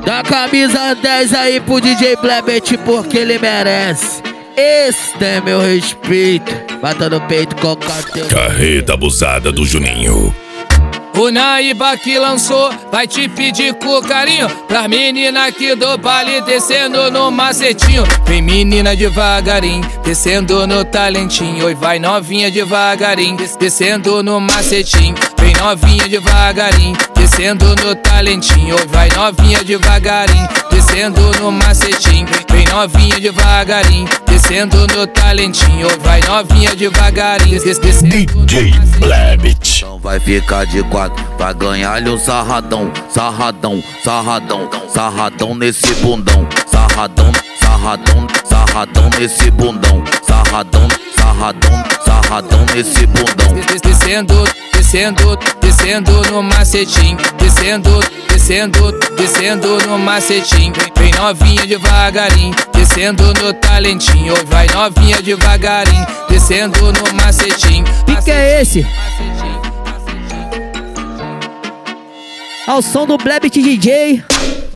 Dá camisa 10 aí pro DJ Blebet porque ele merece. Esse tem meu respeito. Bata no peito com carteira. Carreta abusada do Juninho. O Naíba que lançou vai te pedir com carinho pra menina aqui do baile descendo no macetinho. Vem menina devagarinho, descendo no talentinho. Oi, vai novinha devagarinho, descendo no macetinho. Vem novinha devagarinho, descendo no talentinho. Oi, vai novinha devagarinho, descendo no macetinho. Vem novinha devagarinho, descendo no talentinho. Oi, vai novinha devagarinho, DJ Blebet. Então vai ficar de quatro, vai ganhar-lhe um sarradão, sarradão, sarradão, sarradão nesse bundão, sarradão, sarradão, sarradão nesse bundão, sarradão, sarradão, sarradão nesse bundão. Descendo, descendo, descendo no macetinho, descendo, descendo, descendo no macetinho. Vem novinha devagarinho, descendo no talentinho. Vai novinha devagarinho, descendo no macetinho. Que é esse? Ao som do Blebet DJ.